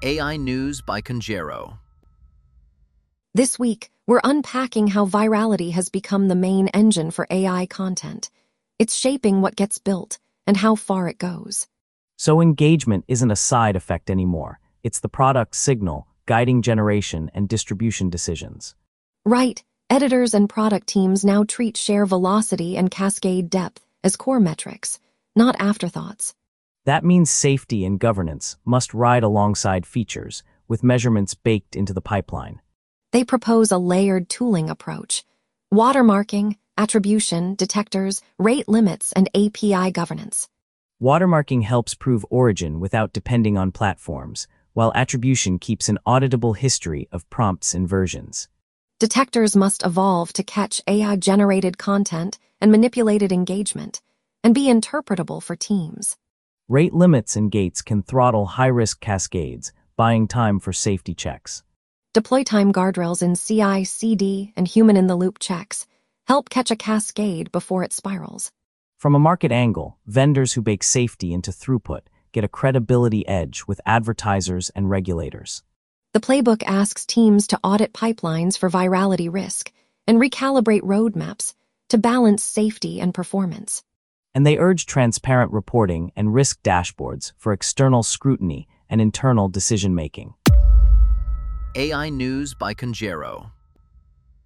AI News by Conjero. This week, we're unpacking how virality has become the main engine for AI content. It's shaping what gets built and how far it goes. So engagement isn't a side effect anymore. It's the product signal, guiding generation and distribution decisions. Right, editors and product teams now treat share velocity and cascade depth as core metrics, not afterthoughts. That means safety and governance must ride alongside features, with measurements baked into the pipeline. They propose a layered tooling approach: watermarking, attribution, detectors, rate limits, and API governance. Watermarking helps prove origin without depending on platforms, while attribution keeps an auditable history of prompts and versions. Detectors must evolve to catch AI-generated content and manipulated engagement, and be interpretable for teams. Rate limits and gates can throttle high-risk cascades, buying time for safety checks. Deploy time guardrails in CI/CD and human-in-the-loop checks help catch a cascade before it spirals. From a market angle, vendors who bake safety into throughput get a credibility edge with advertisers and regulators. The playbook asks teams to audit pipelines for virality risk and recalibrate roadmaps to balance safety and performance. And they urge transparent reporting and risk dashboards for external scrutiny and internal decision-making. AI News by Conjero.